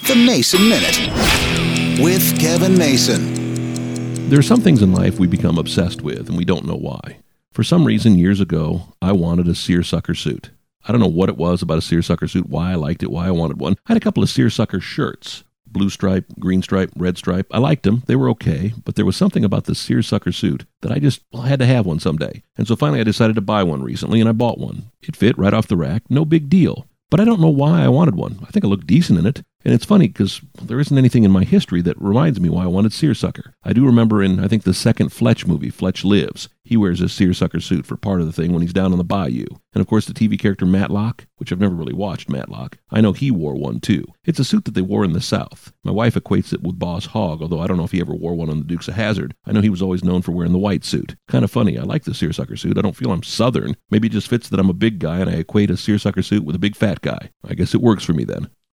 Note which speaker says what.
Speaker 1: The Mason Minute with Kevin Mason.
Speaker 2: There are some things in life we become obsessed with, and we don't know why. For some reason, years ago, I wanted a seersucker suit. I don't know what it was about a seersucker suit, why I liked it, why I wanted one. I had a couple of seersucker shirts. Blue stripe, green stripe, red stripe. I liked them. They were okay. But there was something about the seersucker suit that I had to have one someday. And so finally I decided to buy one recently, and I bought one. It fit right off the rack. No big deal. But I don't know why I wanted one. I think I looked decent in it. And it's funny because there isn't anything in my history that reminds me why I wanted seersucker. I do remember in, I think, the second Fletch movie, Fletch Lives, he wears a seersucker suit for part of the thing when he's down on the bayou. And of course the TV character Matlock, which I've never really watched Matlock, I know he wore one too. It's a suit that they wore in the South. My wife equates it with Boss Hogg, although I don't know if he ever wore one on the Dukes of Hazzard. I know he was always known for wearing the white suit. Kind of funny. I like the seersucker suit. I don't feel I'm Southern. Maybe it just fits that I'm a big guy and I equate a seersucker suit with a big fat guy. I guess it works for me then.